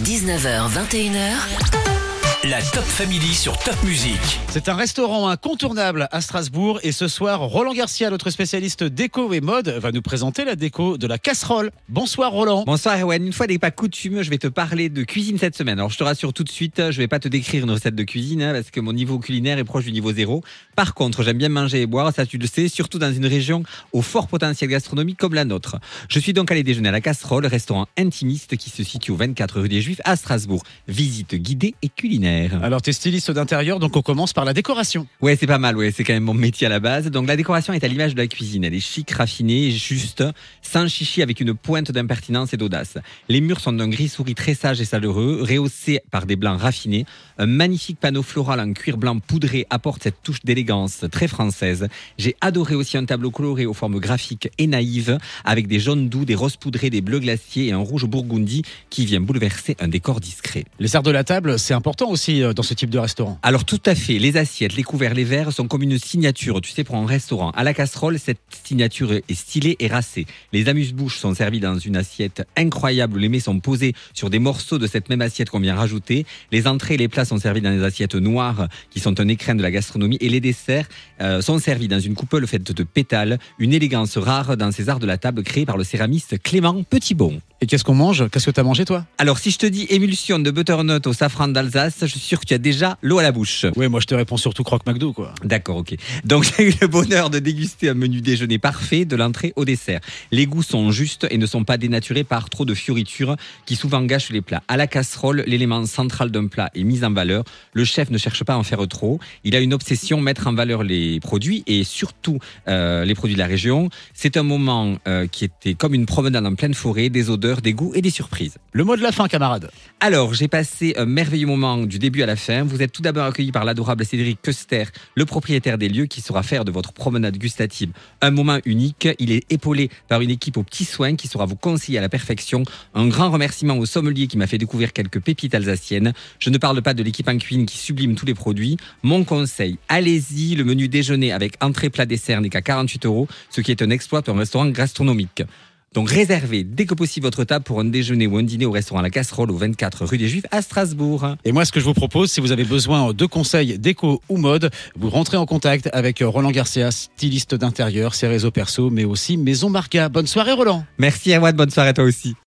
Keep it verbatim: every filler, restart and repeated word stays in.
dix-neuf heures vingt et une heures. La Top Family sur Top Music. C'est un restaurant incontournable à Strasbourg et ce soir, Roland Garcia, notre spécialiste déco et mode, va nous présenter la déco de la casserole. Bonsoir Roland. Bonsoir Erwan, une fois n'est pas coutume, je vais te parler de cuisine cette semaine. Alors je te rassure tout de suite, je vais pas te décrire une recette de cuisine hein, parce que mon niveau culinaire est proche du niveau zéro. Par contre, j'aime bien manger et boire, ça tu le sais, surtout dans une région au fort potentiel gastronomique comme la nôtre. Je suis donc allé déjeuner à la Casserole, restaurant intimiste qui se situe au vingt-quatre rue des Juifs à Strasbourg. Visite guidée et culinaire. Alors t'es styliste d'intérieur, donc on commence par la décoration. Ouais, c'est pas mal, ouais, c'est quand même mon métier à la base. Donc la décoration est à l'image de la cuisine, elle est chic, raffinée, juste, sans chichi, avec une pointe d'impertinence et d'audace. Les murs sont d'un gris souris très sage et chaleureux, rehaussés par des blancs raffinés. Un magnifique panneau floral en cuir blanc poudré apporte cette touche d'élégance très française. J'ai adoré aussi un tableau coloré aux formes graphiques et naïves, avec des jaunes doux, des roses poudrés, des bleus glaciers et un rouge burgundy qui vient bouleverser un décor discret. Les arts de la table, c'est important aussi dans ce type de restaurant. Alors tout à fait, les assiettes, les couverts, les verres sont comme une signature, tu sais, pour un restaurant. À la Casserole, cette signature est stylée et racée. Les amuse-bouches sont servis dans une assiette incroyable où les mets sont posés sur des morceaux de cette même assiette qu'on vient rajouter. Les entrées et les plats sont servis dans des assiettes noires qui sont un écrin de la gastronomie et les desserts euh, sont servis dans une coupole faite de pétales, une élégance rare dans ces arts de la table créés par le céramiste Clément Petitbon. Et qu'est-ce qu'on mange ? Qu'est-ce que t'as mangé toi ? Alors si je te dis émulsion de butternut au safran d'Alsace, je suis sûr que tu as déjà l'eau à la bouche. Oui, moi je te réponds surtout croque McDo quoi. D'accord, ok. Donc j'ai eu le bonheur de déguster un menu déjeuner parfait de l'entrée au dessert. Les goûts sont justes et ne sont pas dénaturés par trop de fioritures qui souvent gâchent les plats. À la Casserole, l'élément central d'un plat est mis en valeur. Le chef ne cherche pas à en faire trop. Il a une obsession, mettre en valeur les produits et surtout euh, les produits de la région. C'est un moment euh, qui était comme une promenade en pleine forêt, des odeurs, des goûts et des surprises. Le mot de la fin, camarade. Alors, j'ai passé un merveilleux moment du début à la fin. Vous êtes tout d'abord accueilli par l'adorable Cédric Köster, le propriétaire des lieux qui saura faire de votre promenade gustative un moment unique. Il est épaulé par une équipe aux petits soins qui saura vous conseiller à la perfection. Un grand remerciement au sommelier qui m'a fait découvrir quelques pépites alsaciennes. Je ne parle pas de l'équipe en cuisine qui sublime tous les produits. Mon conseil, allez-y, le menu déjeuner avec entrée, plat, dessert n'est qu'à quarante-huit euros, ce qui est un exploit pour un restaurant gastronomique. Donc réservez dès que possible votre table pour un déjeuner ou un dîner au restaurant La Casserole au vingt-quatre rue des Juifs à Strasbourg. Et moi ce que je vous propose, si vous avez besoin de conseils déco ou mode, vous rentrez en contact avec Roland Garcia, styliste d'intérieur, ses réseaux perso, mais aussi Maison Marga. Bonne soirée Roland. Merci Erwan, bonne soirée à toi aussi.